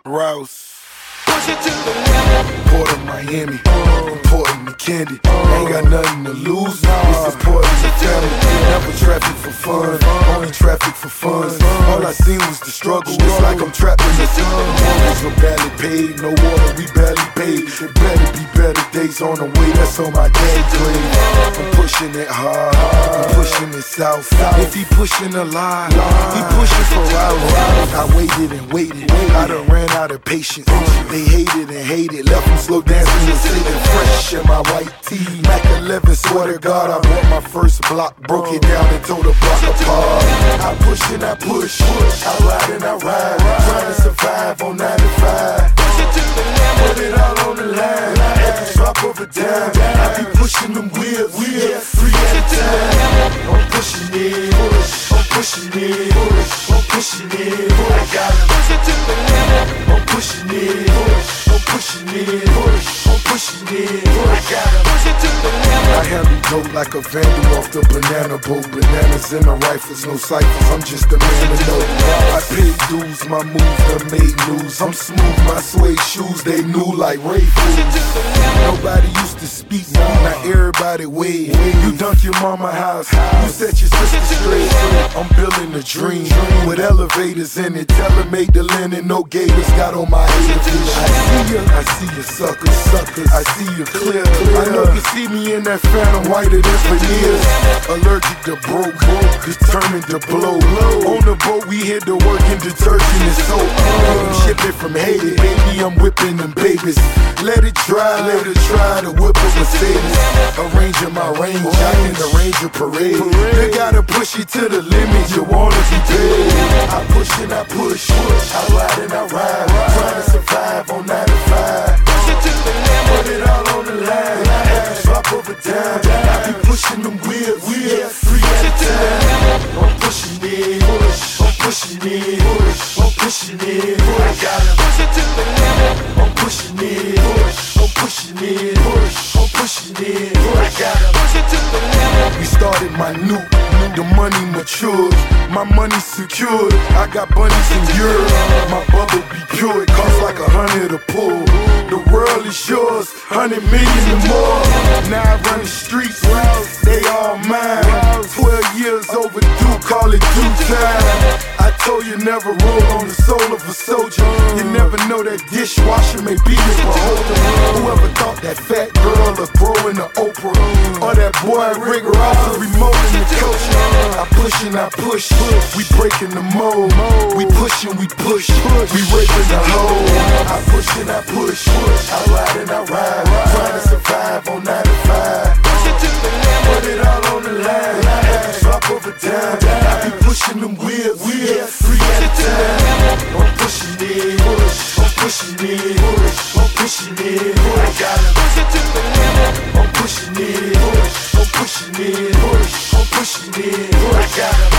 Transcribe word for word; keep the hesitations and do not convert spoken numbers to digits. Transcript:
Rouse. Port of Miami, importing the candy. Ain't got nothing to lose. This is important to family. Never traffic for fun, only traffic for fun. All I seen was the struggle. It's like I'm trapped in the sun. Mortgage were barely paid, no water we barely paid. There better be better days on the way. That's on my dad's grave. I'm pushing it hard, I'm pushing it south. If he pushing a lie, he pushing for hours. I waited and waited, I done ran out of patience. They hated and hated, left them slow dancing and singing fresh in my white tee. Mac eleven, swear to God, I bought my first block, broke it down and tore the block apart. I push and I push, I ride and I ride, trying to survive on ninety-five. Put it all on the line, every drop of a dime. I be pushing them wheels, yeah, three at a time. I'm pushing it, I'm pushing it, I'm pushing it. I gotta push it to the limit. I'm pushing it, I'm pushing it, I'm pushing it. I gotta push it to the limit. I handle dope like a vandal off the banana boat. Bananas in the rifles, no ciphers, I'm just a man of note. I paid dues, my moves done made news. I'm smooth, my suede shoes, they new like Ray Fools. Nobody used to speak, now everybody wave. You dunk your mama house, you set your sister straight. I'm building a dream with elevators in it. Tell her make the linen, no gators got on my hater vision. I see ya, I see ya suckers, suckers. I see you clear, clear. I know you see me in that phantom whiter than for years. Allergic to broke, determined to blow. On the boat we hit the work in detergent and soap. I'm shipping from Haiti, baby I'm whipping them babies. Let it dry, let it try to whip a Mercedes. Arranging my range, I can arrange a parade. You gotta push it to the limit, you wanna be paid. I push and I push, I ride and I ride, trying to survive on ninety-five. Put it all on the line, every drop of a dime. I be pushing them wheels, yeah, three at a time. I'm pushing it, I'm pushing it, I'm pushing it. I gotta push it to the limit. I'm pushing it, I'm pushing it, I'm pushing it. I gotta push it to the limit. We started my new, the money matured, my money secured. I got bunnies in Europe, my bubble be pure. It costs like a hundred a pull. The world is yours, hundred million or more. Now I run the streets, they all mine. Twelve years overdue, call it due time. I told you never roll on the soul of a soldier. You never know that dishwasher may be your beholder. Whoever thought that fat girl would grow into Oprah, or that boy Rick Ross was remoting the culture. I push and I push, we breaking the mold. We push and we push, we raping the hole. I push and I push, I ride and I ride, trying to survive on ninety-five. Put it all on the line, every drop of a dime. I be pushing them wheels, yeah, three at a time. I'm pushing it, I'm pushing it, I'm pushing it. I gotta push it to the limit. I'm pushing it, I'm pushing it, I'm pushing it. I gotta